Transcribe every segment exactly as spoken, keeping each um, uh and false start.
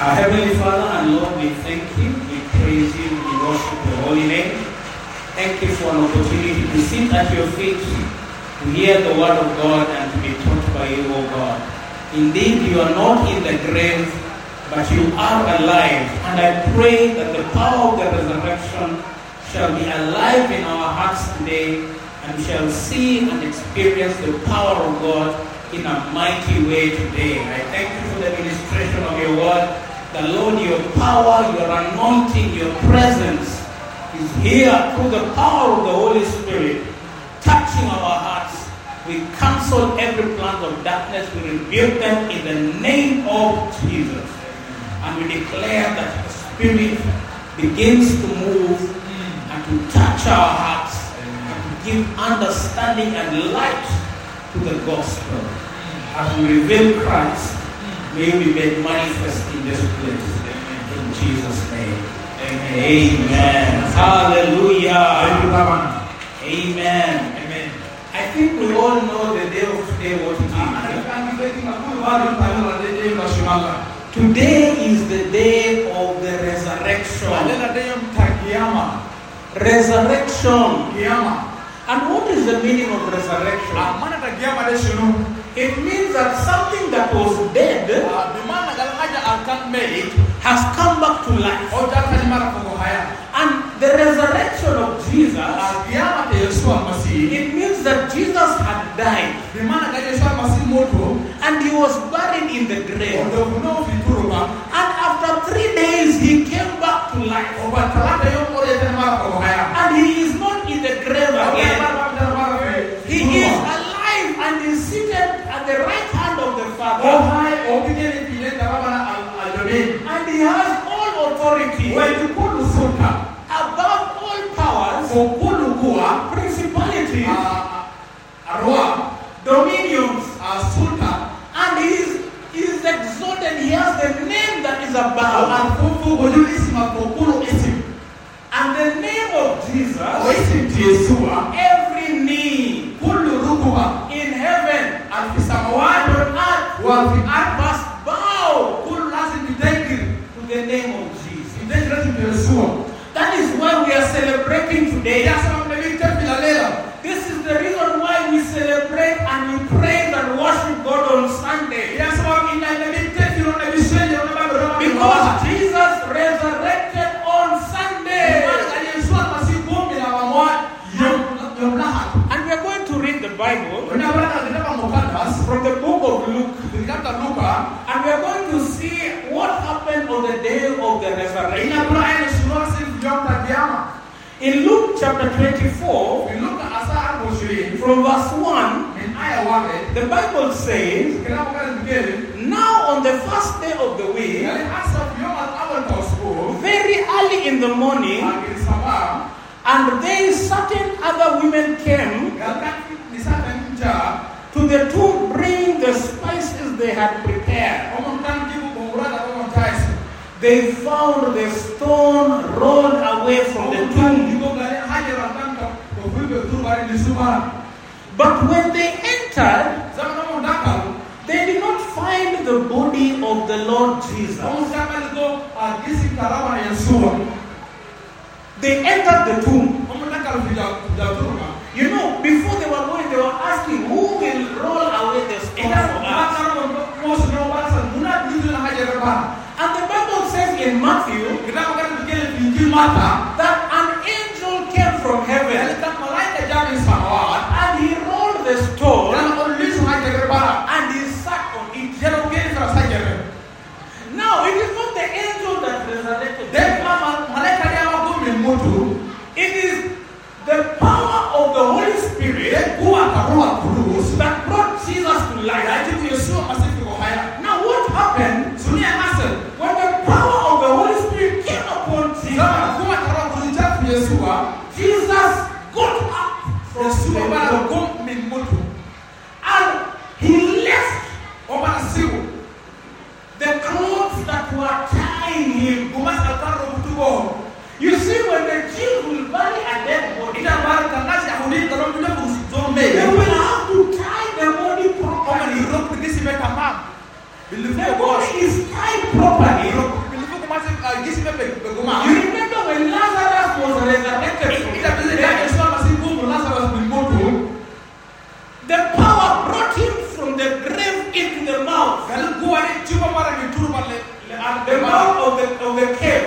Our Heavenly Father and Lord, we thank you, we praise you, we worship your holy name. Thank you for an opportunity to sit at your feet, to hear the word of God and to be taught by you, O God. Indeed, you are not in the grave, but you are alive. And I pray that the power of the resurrection shall be alive in our hearts today, and we shall see and experience the power of God in a mighty way today. I thank you for the ministration of your word. The Lord, your power, your anointing, your presence is here through the power of the Holy Spirit, touching our hearts. We cancel every plan of darkness. We rebuke them in the name of Jesus. And we declare that the Spirit begins to move and to touch our hearts and to give understanding and light to the gospel. As we reveal Christ, may you be made manifest in this place. In Jesus' name. Amen. Amen. Hallelujah. Amen. Amen. I think we all know the day of today what it is. Today is the day of the resurrection. Resurrection. And what is the meaning of resurrection? It means that something that was dead has come back to life. And the resurrection of Jesus, it means that Jesus had died. And he was buried in the grave. And after three days he came back to life. And he is not in the grave again. He is alive and is seated at the right hand of the Father. And he has all authority above all powers, principalities, dominions, and he is, he is exalted. He has the name that is above. And the name of Jesus, every knee in heaven and on earth must bow to the name of Jesus. That is why we are celebrating today. This is the reason why we celebrate and we praise and worship God on Sunday. Because Jesus resurrected on Sunday. And we are going to read the Bible from the book of Luke. And we are going to see what happened on the day of the resurrection. In Luke chapter twenty-four, from verse one, the Bible says, now on the first day of the week, very early in the morning, and they certain other women came to the tomb bringing the spices they had prepared. They found the stone rolled away from the tomb. But when they entered, they did not find the body of the Lord Jesus. They entered the tomb. You know, before they were going, they were asking, who will roll away the stone for us? And the Bible says in Matthew that an angel came from heaven and he rolled the stone and he sat on it. Now, it is not the angel that resurrected him. It is the power of the Holy Spirit that brought Jesus to life. Now, what happened when the power of the Holy Spirit came upon Jesus? Jesus got up from You remember when Lazarus was resurrected from the dead? The power brought him from the grave into the mouth. The mouth of the, of the cave.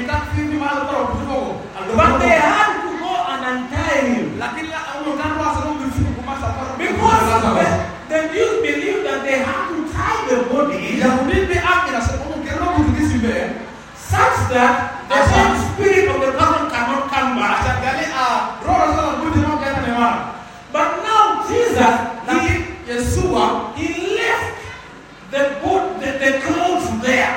But they had to go and untie him. Because the, the Jews believed that they had to tie the body such that the same spirit of the person cannot come back. But now Jesus, he, Yeshua, he left the boat, the, the clothes there.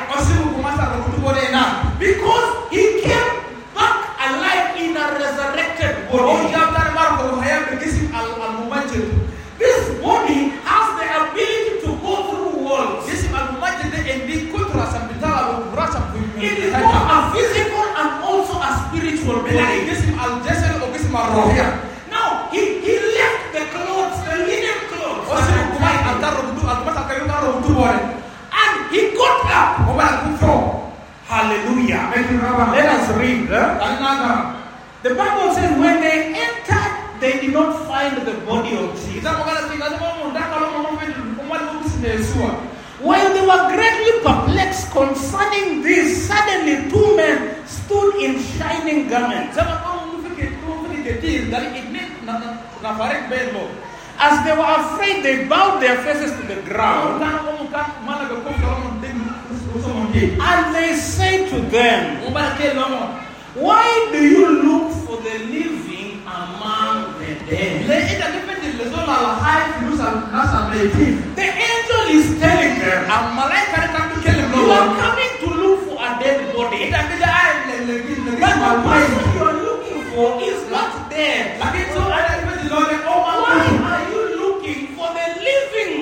Because he came back alive in a resurrected body. This body has the ability to go through walls. It is both a physical and also a spiritual body. Now, he, he left the clothes, the linen clothes, and he got up. Hallelujah. Let us read. The Bible says when they entered, they did not find the body of Jesus. While they were greatly perplexed concerning this, suddenly two men stood in shining garments. As they were afraid, they bowed their faces to the ground. And they said to them, why do you look for the living among the dead? The angel is telling them, you are coming to look for a dead body. But the person you are looking for is not dead. Why are you looking for the living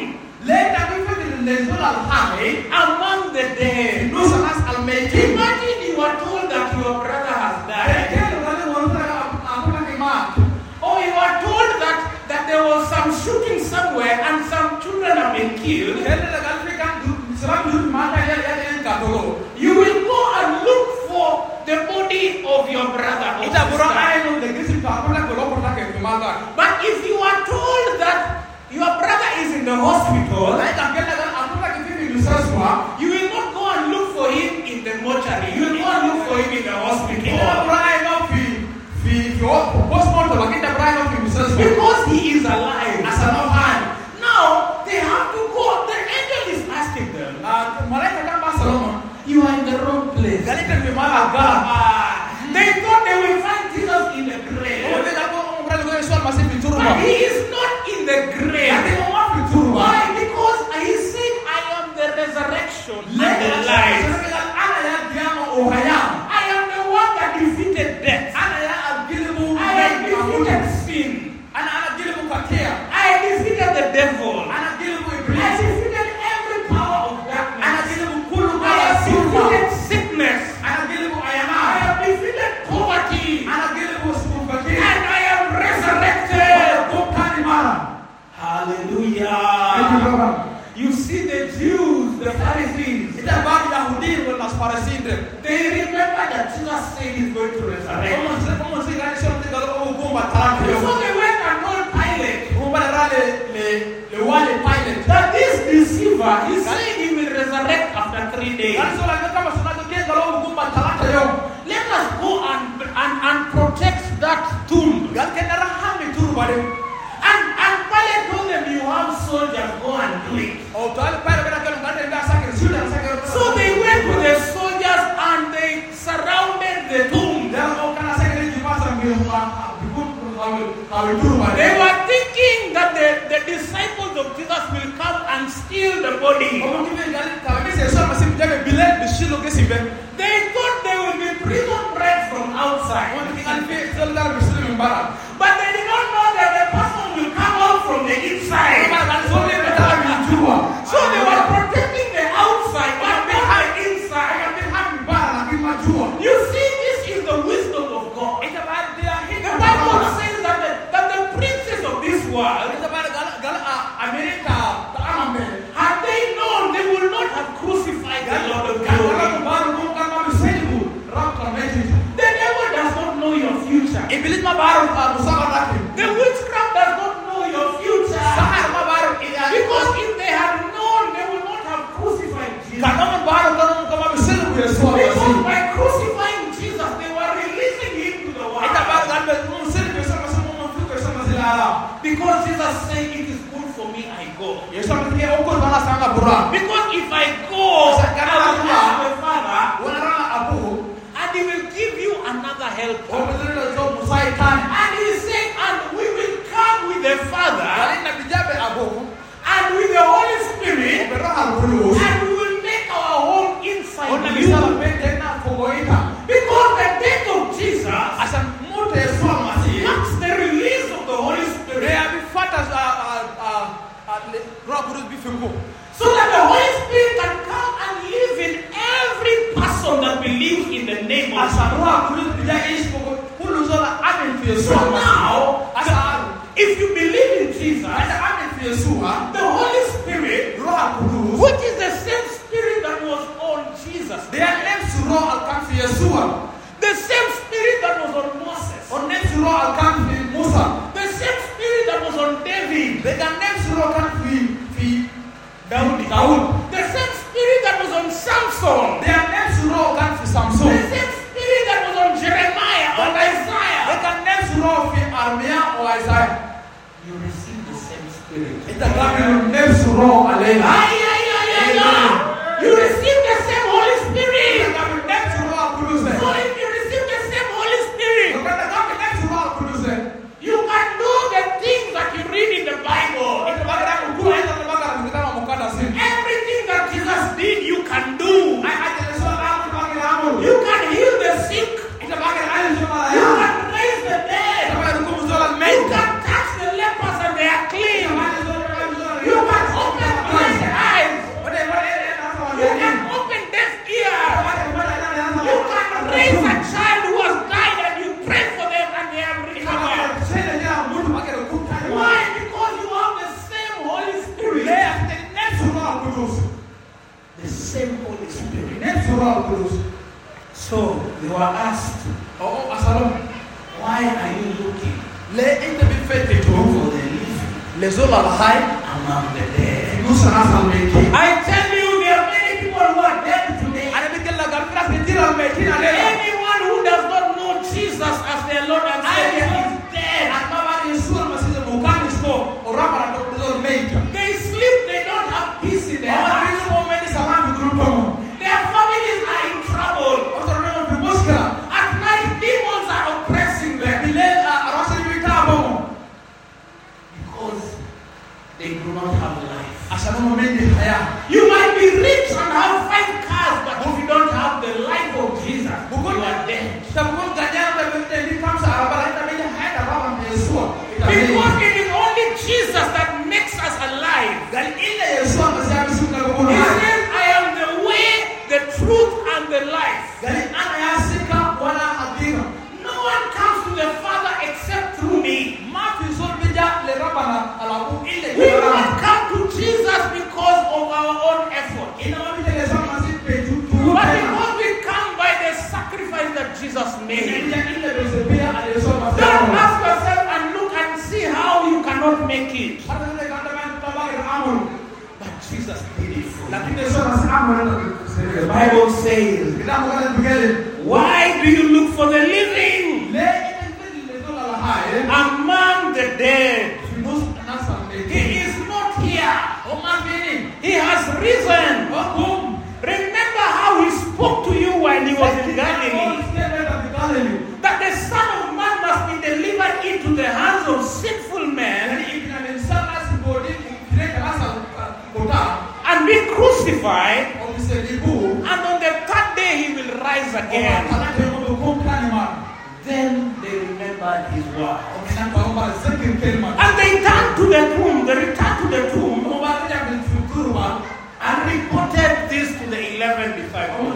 among the dead? Imagine you are told that your brother has died. Or you are told that, that there was some shooting somewhere and some children have been killed. You will go and look for the body of your brother or sister. But if you are told that your brother is in the hospital, you will not go and look for him in the mortuary. You will go and look for him in the hospital. Because he is alive. Now they have to go. The angel is asking them, you are in the wrong place. They thought they will find Jesus in the grave. But he is not in the grave. Why? Because he said, I am the resurrection and the life. I am the one that defeated death. I have defeated sin. I defeated the devil. I defeated every power of darkness. I have defeated sickness. I have defeated poverty. And I am resurrected. Hallelujah. You see the Jews, the Pharisees, they remember that Jesus said he's going to resurrect. So they went and told Pilate that this deceiver, he said he will resurrect after three days. Let us go and, and, and protect that tomb. And, and Pilate told them, you have soldiers, go and do it. So they went with the soldiers and they surrounded the tomb. They were thinking that the, the disciples of Jesus will come and steal the body. They thought they would be prison bread from outside. But they did not know that the person will come out from the inside. So they were protecting the outside but behind the inside. You see, this is the wisdom of God. The Bible says that the, that the princes of this world, had they known, they would not have crucified the Lord of glory. helper. O mzuri zo musai tani. And he said, and we will come with the Father Alina bijabe abo. and with the Holy Spirit, Oberoha kulus. and we will make our home inside Ona you. misala pende na kugoita. Because the death of Jesus Asa mute Yesu Masihi. marks the release of the Holy Spirit. They have fata a a a roho kudus bifungu. So that the Holy Spirit can come and live in every person that believes in the name of Asa Jesus. roho kudus bija ishi kugo kuluzola amen tu Yesu So Masihi. now, Asa if you believe in Jesus, asa amen tu Yesu ha. the Holy Spirit, Roho kudus. which is the same Spirit that was on Jesus, They are named to roho alkanfi Yesu ha. the same Spirit that was on Moses, On named to roho alkanfi Musa. the same Spirit that was on David, They can name to roho alkanfi fi Daud, Daud. the same Spirit that was on Samson, They are named to roho alkanfi the Samson. same Spirit that was on Jeremiah or They Isaiah. can name to roho fi Armia or Isaiah. You receive the same Spirit. Itakwambia name to roho alela. Ay, ay, ay, ay, ay. You receive the same Holy Spirit. Itakwambia name to roho kudus. So if you receive the same Holy Spirit, Itakwambia name to roho kudus. you can do the things that you read in the Bible. Itakwambia kukula ita tabaka mkutano mkanda simu. Everything that Jesus did, you can do. Ai aje Yesu anamu tabaka amu. You can heal the sick. Itakwambia aje Yesu anamu. You can raise the dead. Itakwambia kumzola You mei. can touch the lepers and they are clean. You can open blind eyes. You can open deaf ears. You can raise a child who has died and you pray for them and they have recovered. Why? Because you have the same Holy Spirit. The same Holy Spirit. So they were asked, why are you looking for the living among the dead? I tell you, there are many people who are dead today. Anyone who does not know Jesus as their Lord and Savior is dead. They sleep, they don't have peace in their hearts. Their families are in trouble. At night, demons are oppressing them because they do not have life. You might be rich and have five cars, but if you don't have the life of Jesus, you are dead. Because it is only Jesus that makes us alive. He says, I am the way, the truth, and the life. No one comes to the Father except through me. We do not come to Jesus because of our own effort, but because we come by the sacrifice that Jesus made. Don't ask yourself and look and see how you cannot make it. But Jesus did it for you. The Bible says, why do you look for the living among the dead? He is not here. He has risen. Remember how he spoke to you when he was in Galilee. That the Son of Man must be delivered into the hands of sinful men and be crucified, and on the third day he will rise again. Then they remembered his word. And they turned to the tomb, they returned to the tomb and reported this to the eleven disciples.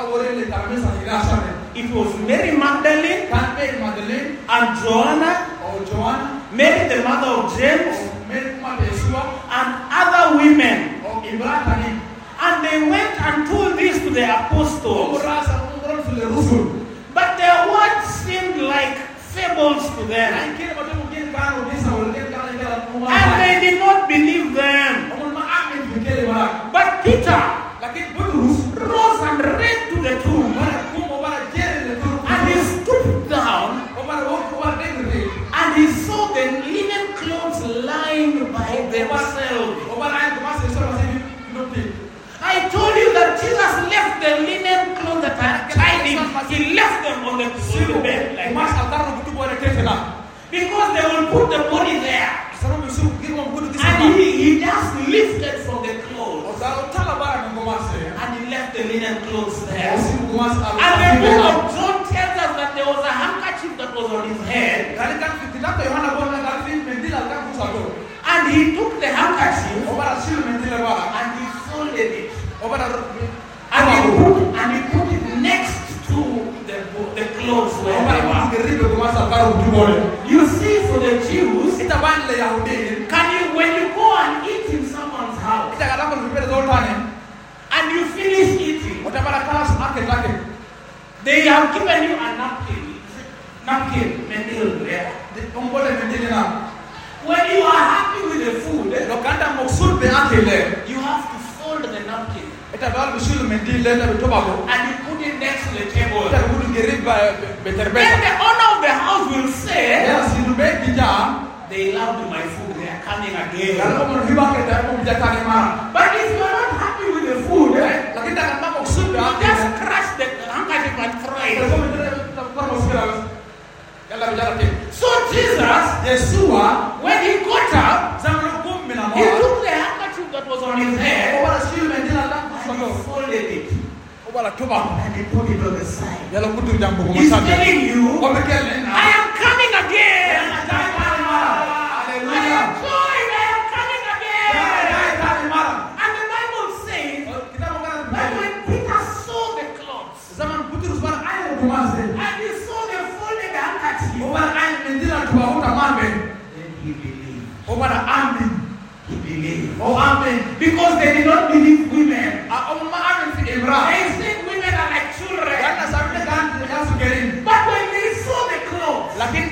It was Mary Magdalene and Joanna, Mary the mother of James, and other women. And they went and told this to the apostles. But their words seemed like fables to them. And they did not believe them. But Peter rose and ran to the tomb. And he stooped down and he saw the linen clothes lying by themselves. I told you that Jesus left the linen clothes that had tied him. He left them on the, on the bed. Like Because they will put the body there. Sababu Yesu kirwa mkudu kisa. And he, he just lifted from the clothes. Utala bara mngomase. And he left the linen clothes there. Osi mngomase. And the book of John tells us that there was a handkerchief that was on his head. Kalika kitabu Yohana bona kalfi mendila kakusago. And he took the handkerchief. Obara shilu mendila bara. And he folded it. Obara. And he put and he put it next to the the clothes where they were. You see, for the Jews, can you, when you go and eat in someone's house, and you finish eating, they have given you a napkin, napkin, mendil there. When you are happy with the food, you have to fold the napkin. And you put it next to the table. Then the owner of the house will say, they loved my food, they are coming again. But if you are not happy with the food, you just crush the handkerchief and throw it. So Jesus, when he got up, he took the handkerchief that was on his head, and he folded it, and he put it on the side. He's telling you, I am coming again. I am joined, I am coming again. And the Bible says that when Peter saw the clothes, and he saw the folded handkerchief, then he believed. He believed. Oh, amen. Because they did not believe women. They said women are like children. But when they saw the clothes,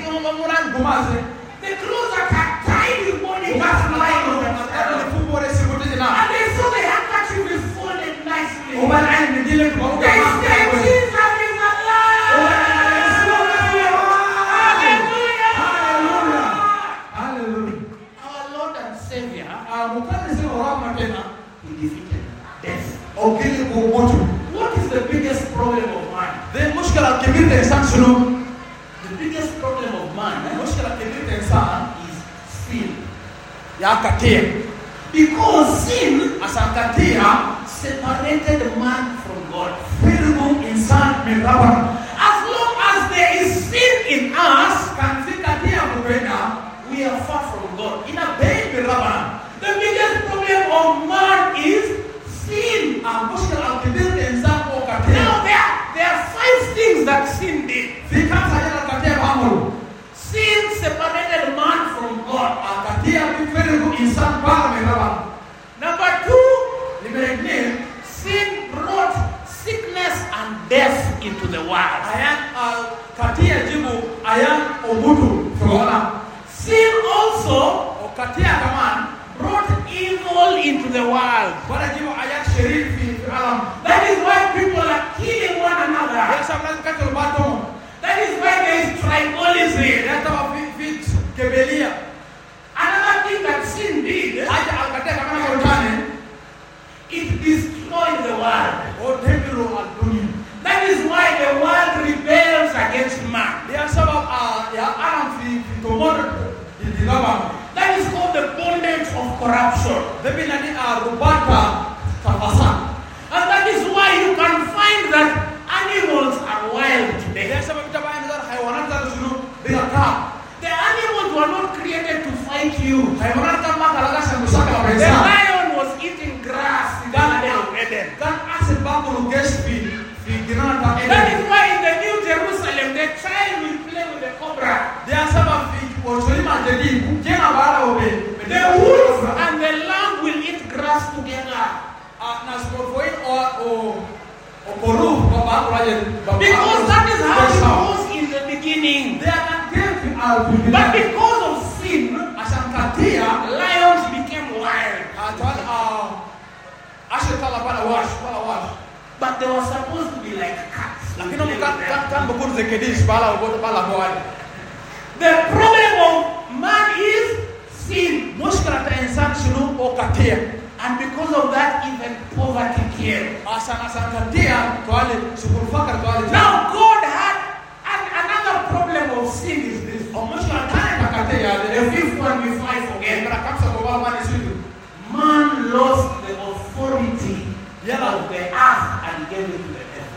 the clothes are tiny body just lying on them. And they saw the handkerchief is folded nicely. They said, Jesus is alive. Hallelujah. Our Lord and Savior, he defeated death. What is the biggest problem of man? The biggest problem of man is sin. Because sin separated man from God. As long as there is sin in us, we are far from God. The biggest problem of man is sin. Now there, there are five things that sin did. Sin separated man from God. Number two, sin brought sickness and death into the world. Sin also brought evil into the world. That is why people are killing one another. That is why there is tribalism. Another thing that sin did, it destroyed the world. That is why the world rebels against man. That is called the bondage of corruption. And that is why you can find that animals are wild today. The animals were not created to fight you. The lion was eating grass in the Garden of Eden. That is why in the New Jerusalem the child will play with the cobra. The wolf and the lamb will eat grass together. Because that is how it was in the beginning. But because of sin, lions became wild. But they were supposed to be like cats. The problem of man is sin. And because of that, even poverty came. Now God had, and another problem of sin is this.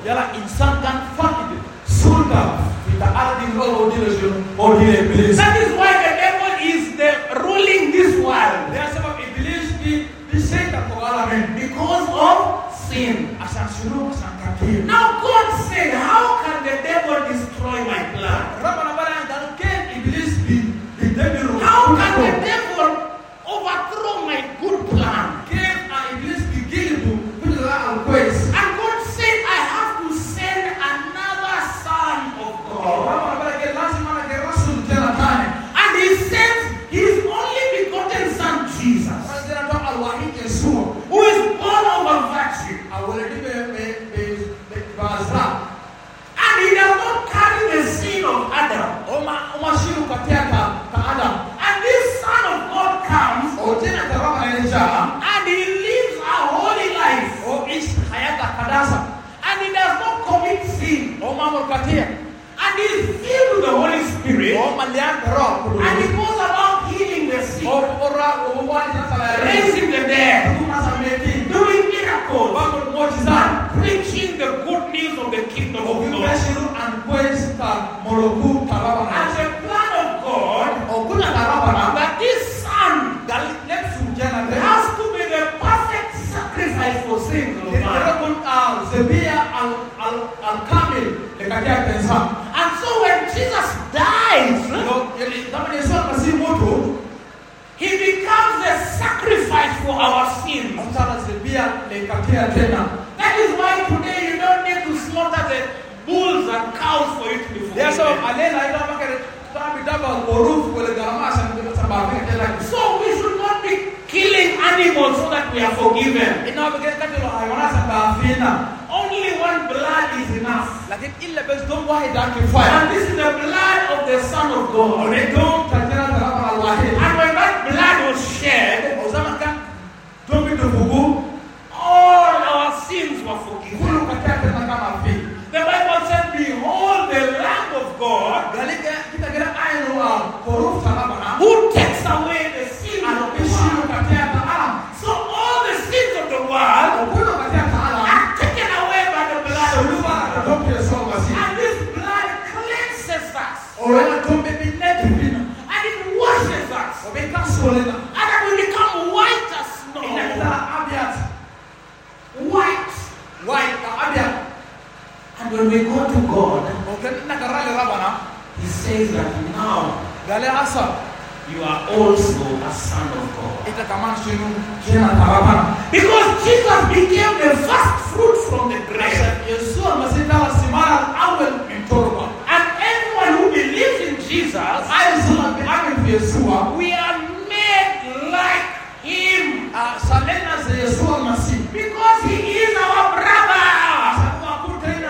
Yala insan kan fakir sulta kita ardin roho dilesion o dile iblis. That is why the devil is the ruling this world. Dia sebab iblis di di setan ko alamin Because of sin. asan suru asan kaki. Now God said, how can the devil destroy my plan? Rabana barang dan ken iblis di di debiru. How can the devil overthrow my good plan? Ken a iblis di gilibu bila al quest. And God said, I have to send another son of God. Rabana barang ke lazima na ke rasul tena tane. And he sends his only begotten son, Jesus, Tena to al wahid Yeshua. who is born of a virgin. Awal di be be be be bazra. And he does not carry the sin of Adam. Oma oma shiru katia ka ka Adam. And this son of God comes O tena tarama elisha. and he lives a holy life. O is hayata kadasa. And he does not commit sin. O mamul katia. And he is filled with the Holy Spirit. O malian roh kudu. And he goes about healing the sick, O ora o wali na sala raising the dead, Tuma sa meti. doing miracles, Bangul mojizan. preaching the good news of the kingdom O of gulu God. shiru an quest ka moroku taraba And na. the plan of God O kuna taraba na. that this son Gal nepsu jana de. has to be the perfect sacrifice for sin. Jadi kun al zebia al al al kamil le katia pensa. And so when Jesus dies, Lo yeli zaman Yesus masih mutu. he becomes the sacrifice for our sins. Mtala zebia le katia tena. That is why today you don't need to slaughter the bulls and cows for it to be Dia so forgiven. alena ida makere tabi daba oruf wala garama san de sabab ke tela. So we should not be killing animals so that we are forgiven. Ina bagay katilo haywana san baafina. Only one blood is enough. Lakin illa bes dom wahid dan kifaya. And this is the blood of the Son of God. Ore dom tajana tarama al wahid. And when that blood was shed, O zaman kan dom itu buku all our sins were forgiven. kulu katia tena kama fi. The Bible said, behold the Lamb of God Galika kita kira ayo wa oruf tarama na. who takes away the sins Ano of the bishiru world. katia ta alam. So all the sins of the world O kulu katia ta alam. are taken away by the blood of Soluba God. dom Yesus masih. And this blood cleanses us. O wala dom be net fina. And it washes us. O be kasolena. And then we become white as snow. Ina kita abiat. White. Wai ka abiat. And when we go to God, O kan na karale rabana. He says that now Gale asa. you are also a son of God. Ita kaman sinu jena tarabana. Because Jesus became the first fruit from the Asa grave. Yesus masih dalam simara awal mentorba. And everyone who believes in Jesus, Ayo sila be amin fi Yesus. we are made like Him. Ah salena se Yesus masih. Because He is our brother. Satu aku tena.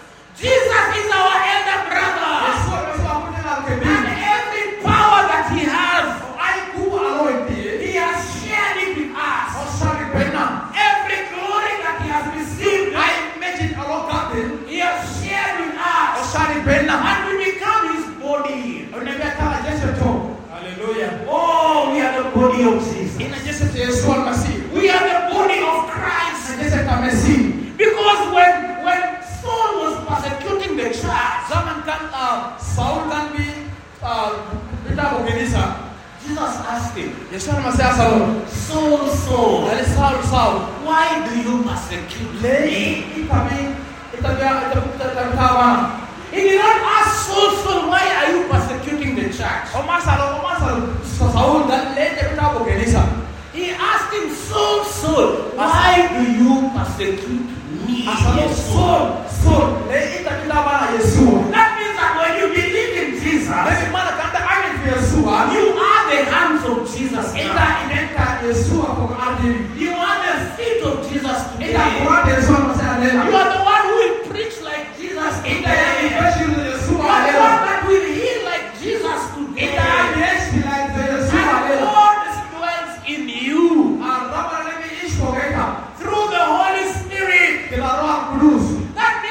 Jesus is our elder brother. Yesus masih aku tena And kebin. every power that He has, Ai ku aloy dia. He has shared it with us. O sari pena. Every glory that He has received, Ai imagine alo kapin. He has shared with O us. sari pena. And we become His body. Unabia kala Yesus tu. Hallelujah. Oh, we are the body of Jesus. Ina Yesus Yesus masih. We are the body of Christ. Yesus ka masih. Because when, when Saul was persecuting the church, Zaman kan uh, Saul kan bi uh, kita bergenisa. Jesus asked him, Yesus masih asal. Saul, Saul, Dari Saul Saul. why do you persecute Lei me? kita bi kita biar kita kita terkawan. He did not ask Saul, Saul, why are you persecuting the church? O masal o masal Saul dan lei kita bergenisa. He asked him, Saul, Saul, why do you persecute me? Asal Yes, Saul Saul lei kita kita mana Yesus. That means that when you believe in Jesus, Dari mana kan tak amin fi Yesus. you are the hands of Jesus. Kita now. inenta Yesus aku adil. You are the feet of Jesus Kita today. kuat Yesus masih adil. You are the one who will preach like Jesus Kita yang today. dibesar Yesus You are the adil. one that will heal like Jesus Kita today. biasa Yesus And adil. God dwells in you Araba lebih isko kita. through the Holy Spirit. Kita Roh Kudus. That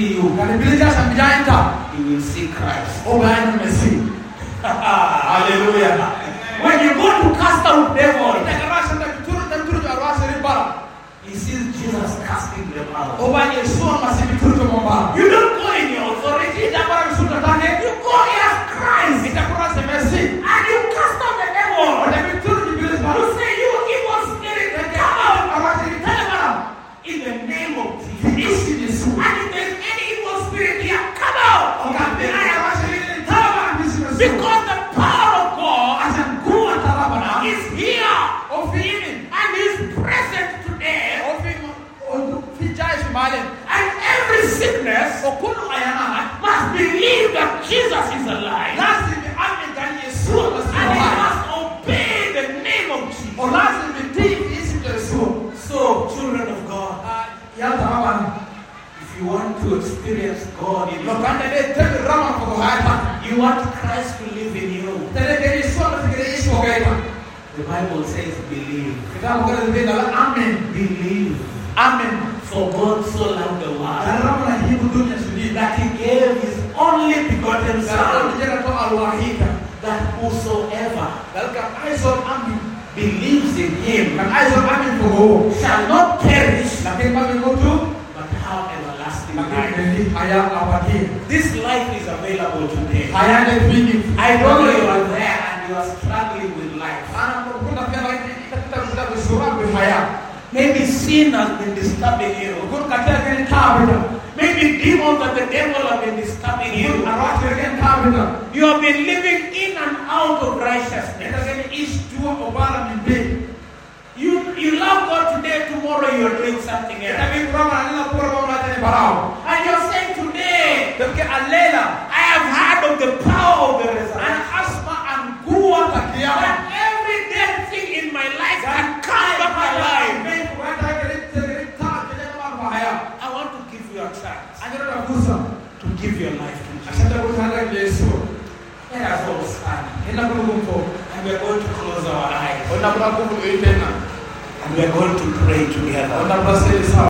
see you, Kani bilija samjaita. you will see Christ. Obayan Messi. Hallelujah. When you go to cast out devils, Itakarasha na bituru na bituru arwasa ribara. he sees Jesus casting them out. Obayan Yesu masi bituru mamba. You don't go in your authority, Itakara bisuta tane. you go as Christ, Itakurasa Messi. and you cast out the devil. Oda bituru bilija You bara. say, you evil spirit, come out Arwasa ribara. in the name of Jesus. Isi Yesu. And if there's any evil spirit here, come out. Okambe arwasa ribara. Bisi Yesu. Because the power of God Asan kuwa tarabana. is here Ofini. and is present today. Ofini. Odu fijai shumale. And every sickness Okunu ayana. must believe that Jesus is alive. Lazimi ame gani Yesu masi And it hai. must obey the name of Jesus. O lazimi tii isi Yesu. So, children of God, Ya tarabana. if you want to experience God in Lo you, kanda de tebe rama ko hayata. you want Christ to live in you, Tele de Yesu na fikiri Yesu gaita. the Bible says believe. Kita mo kada de dala amen. Believe. Amen. For God so loved the world Rama na hibu dunia sudi. that he gave his only begotten Rama Son, dijera to alwahida. that whosoever Dalka aizon amin. believes in him Kan aizon amin ko. shall not perish, Lakini kami mutu. but have everlasting Lakini life. kendi haya abadi. This life is available today. Haya de bini. I know you are there and you are struggling with life. Ana ko kuna pia lagi kita kita bersuara berhaya. Maybe sin has been disturbing you. Kun kata kan tabida. Maybe demons and the devil have been disturbing Kun you. arwah kan tabida. You have been living in and out of Kita righteousness. kan ish dua obara min be. You, you love God today, tomorrow you are doing something Kita else. bin kurang ani na pura pura tani barau. And you're saying today, Tapi alela I have heard of the power of the an resurrection. asma an kuwa That takiya. every dead thing in my life can come back alive. I want to give you a chance to give your life to Jesus. Let us all stand. And we are going to close our eyes. And we are going to pray together.